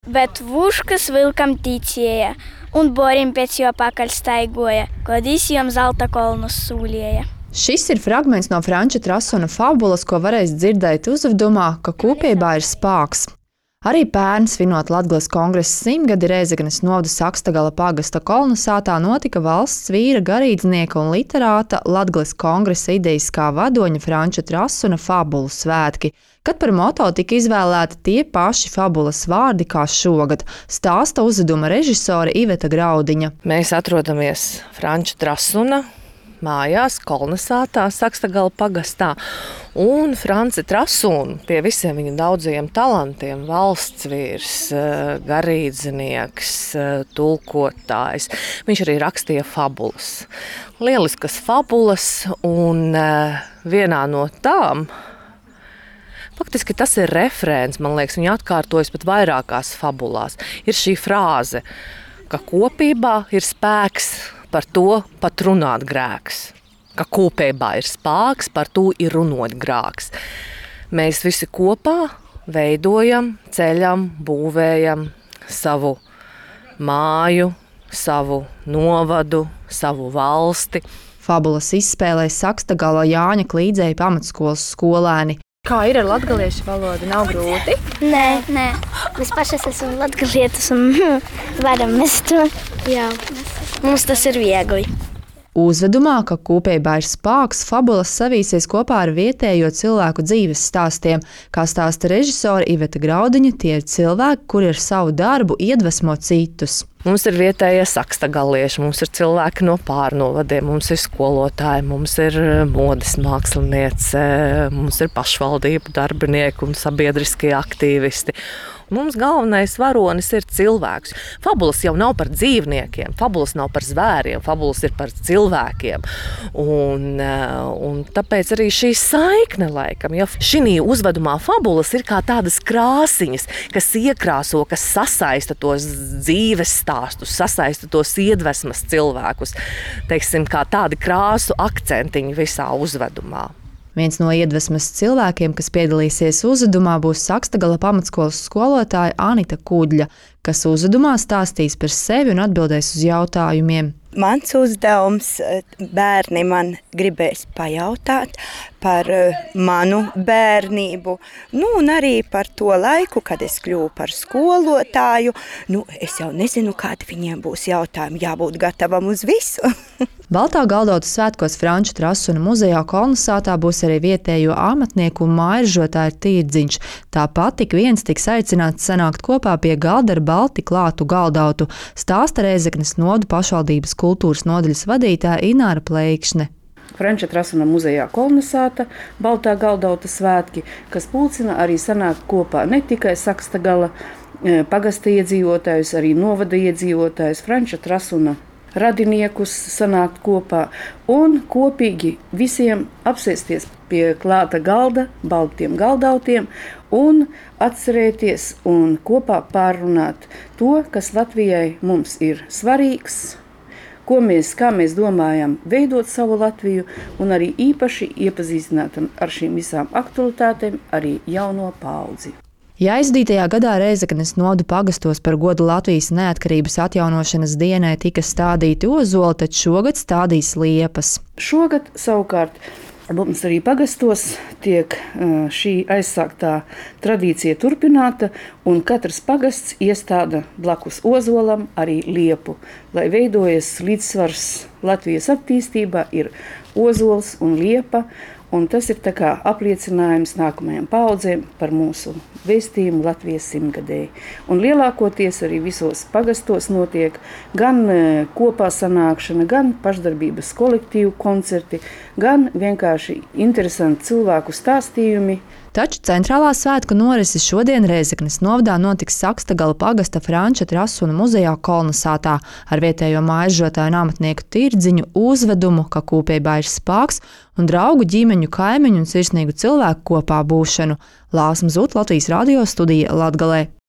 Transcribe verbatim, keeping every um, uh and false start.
Bet vuškas vilkam ticēja, un borim pēc jo pakaļ staigoja, kad izjom zelta kolnus sūlēja. Šis ir fragments no Franča Trasuna fabulas, ko varēs dzirdēt uzvedumā, ka kūpībā ir spāks. Arī pērn svinot Latgales kongresa simtgadi Rēzeknes novada Sakstagala pagasta kolnesātā notika valsts vīra, garīdznieka un literāta Latgales kongresa idejiskā vadoņa Franča Trasuna fabulu svētki, kad par moto tika izvēlēti tie paši fabulas vārdi kā šogad, stāsta uzveduma režisore Iveta Graudiņa. Mēs atrodamies Franča Trasuna mājās, kolnesātā, Sakstagala pagastā. Un Franci Trasunu pie visiem viņa daudzajiem talantiem, valsts vīrs, garīdznieks, tulkotājs, viņš arī rakstīja fabulas. Lieliskas fabulas, un vienā no tām, faktiski tas ir refrēns, man liekas, viņa atkārtojas pat vairākās fabulās, ir šī frāze, ka kopībā ir spēks, par to pat runāt grēks. Ka kopībā ir spēks, par to ir runot grēks. Mēs visi kopā veidojam, ceļam, būvējam savu māju, savu novadu, savu valsti. Fabulas izspēlēja Sakstagala Jāņa Klīdzēja pamatskolas skolēni. Kā ir ar latgaliešu valodu? Nav grūti? Nē, nē. Mēs pašas esam latgalietas un varam mēs to. Jā, mums tas ir viegli. Uzvedumā, ka kūpībā ir spāks, fabulas savīsies kopā ar vietējo cilvēku dzīves stāstiem. Kā stāsta režisore Iveta Graudiņa, tie ir cilvēki, kuri ar savu darbu iedvesmo citus. Mums ir vietējie sakstagalieši, mums ir cilvēki no pārnovadiem, mums ir skolotāji, mums ir modes māksliniece, mums ir pašvaldību darbinieki un sabiedriskie aktīvisti. Mums galvenais varonis ir cilvēks. Fabulas jau nav par dzīvniekiem, fabulas nav par zvēriem, fabulas ir par cilvēkiem. Un, un tāpēc arī šī saikne laikam, ja šī uzvedumā fabulas ir kā tādas krāsiņas, kas iekrāso, kas sasaista tos dzīves stāstus, sasaista tos iedvesmas cilvēkus, teiksim, kā tādi krāsu akcentiņi visā uzvedumā. Viens no iedvesmas cilvēkiem, kas piedalīsies uzvedumā, būs Sakstagala pamatskolas skolotāja Anita Kudļa, kas uzvedumā stāstīs par sevi un atbildēs uz jautājumiem. Mans uzdevums bērni man gribēs pajautāt par manu bērnību, nu un arī par to laiku, kad es kļuvu par skolotāju. Nu, es jau nezinu, kādi viņiem būs jautājumi, jābūt gatavam uz visu. Baltā galdauta svētkos Franča Trasuna muzejā kolnesātā būs arī vietējo amatnieku un mājražotāju tirdziņš. Tāpat tik viens tiks aicināts sanākt kopā pie galda ar balti klātu galdautu, stāsta Rēzeknes novada pašvaldības kultūras nodaļas vadītāja Ināra Pleikšne. Franča Trasuna muzejā kolnesāta, Baltā galdauta svētki, kas pulcina arī sanākt kopā ne tikai Sakstagala pagasta iedzīvotājus, arī novada iedzīvotājus, Franča Trasuna radiniekus sanākt kopā un kopīgi visiem apsēsties pie klāta galda, baltiem galdautiem un atcerēties un kopā pārrunāt to, kas Latvijai mums ir svarīgs, ko mēs, kā mēs domājam veidot savu Latviju un arī īpaši iepazīstināt ar šīm visām aktualitātēm arī jauno paudzi. Ja aizdītajā gadā Rēzeknes novada pagastos par godu Latvijas neatkarības atjaunošanas dienai tika stādīti ozoli, tad šogad stādīs liepas. Šogad savukārt mums arī pagastos tiek šī aizsāktā tradīcija turpināta, un katrs pagasts iestāda blakus ozolam arī liepu, lai veidojas līdzsvars Latvijas attīstībā, ir ozols un liepa. Un tas ir tā kā apliecinājums nākamajām paudzēm par mūsu vēstījumu Latvijas simtgadēji. Un lielākoties arī visos pagastos notiek gan kopā sanākšana, gan pašdarbības kolektīvu koncerti, gan vienkārši interesanti cilvēku stāstījumi. Taču centrālā svētku norises šodien Rēzeknes novadā notiks Sakstagala pagasta Franča Trasuna muzejā kolnesātā ar vietējo mājražotāju un amatnieku tirdziņu, uzvedumu, ka kūpībā ir spāks, un draugu, ģimeņu, kaimiņu un sirsnīgu cilvēku kopā būšanu. Lāsma Zut, Latvijas radio studija Latgalē.